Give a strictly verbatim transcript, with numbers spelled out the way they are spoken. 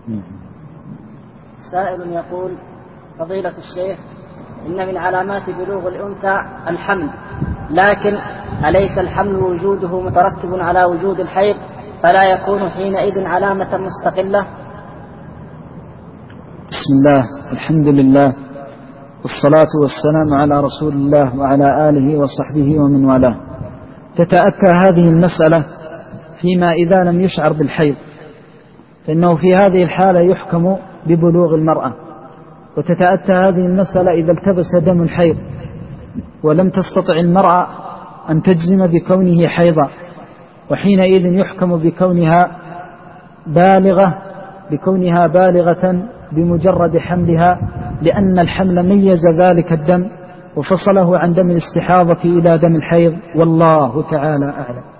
سائل يقول: فضيلة الشيخ، إن من علامات بلوغ الأنثى الحمل، لكن أليس الحمل وجوده مترتب على وجود الحيض، فلا يكون حينئذ علامة مستقلة؟ بسم الله، الحمد لله، والصلاة والسلام على رسول الله وعلى آله وصحبه ومن والاه. تتأتى هذه المسألة فيما إذا لم يشعر بالحيض، فإنه في هذه الحالة يحكم ببلوغ المرأة. وتتأتى هذه المسألة إذا التبس دم الحيض ولم تستطع المرأة أن تجزم بكونه حيضا، وحينئذ يحكم بكونها بالغة بكونها بالغة بمجرد حملها، لأن الحمل ميز ذلك الدم وفصله عن دم الاستحاضة إلى دم الحيض، والله تعالى أعلم.